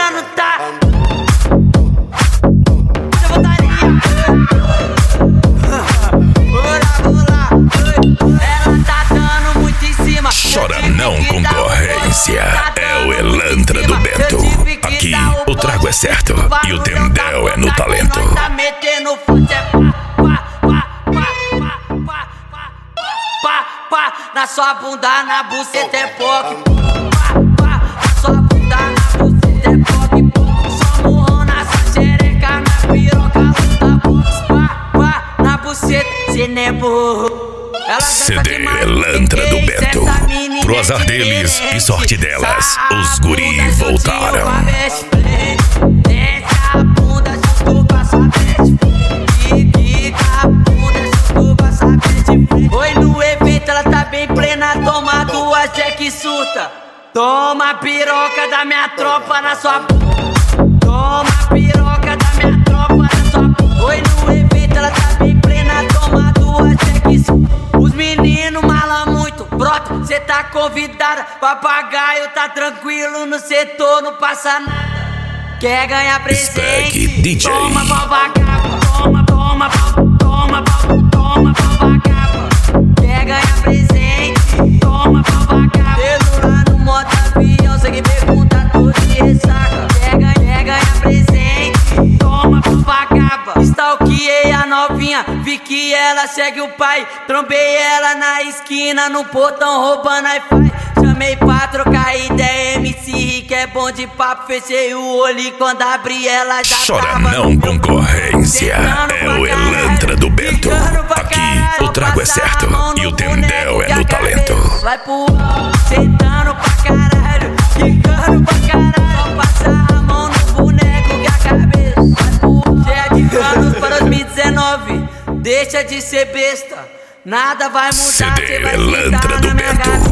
mano tá. Ela tá dando muito em cima. Chora não, concorrência. É o Elantra do Bento. Aqui o trago é certo e o tendel é no talento. Tá metendo forte, é pá, na sua bunda, na buceta é POC. Pá, na sua bunda, na buceta é POC. Só murrão na sua xereca, na piroca, luta box. Pá, na buceta, cê nem burro. CD Elantra do Bento. Pro azar deles e sorte delas, os guri voltaram. Oi, no evento ela tá bem plena, toma duas Jack surta. Toma a piroca da minha tropa na sua Toma a piroca da minha tropa na sua Oi, no evento ela tá bem plena, toma duas Jack surta. Os meninos mala muito, brota, cê tá convidada. Papagaio tá tranquilo no setor, não passa nada. Quer ganhar presente? Spec DJ. Toma papagaio, toma papagaio. Quer ganhar presente? Toma papagaio. Celular no modo avião, cê que pergunta, tô de ressaca. Quer ganhar presente? Toma papagaio. Stalkeei a novinha, vi que ela segue o pai. Trombei ela na esquina, no portão roubando iPhone. Chamei pra trocar ideia, MC Rick é bom de papo. Fechei o olho e quando abri ela já Chora tava não, concorrência. É o Elantra do Bento. Aqui o trago é certo e o tendel é no talento. Vai pro sentando pra caralho, quicando pra caralho. Só passa a mão no boneco que a cabeça. Vai pro cheia de planos para 2019. Deixa de ser besta, nada vai mudar. CD Elantra do Bento.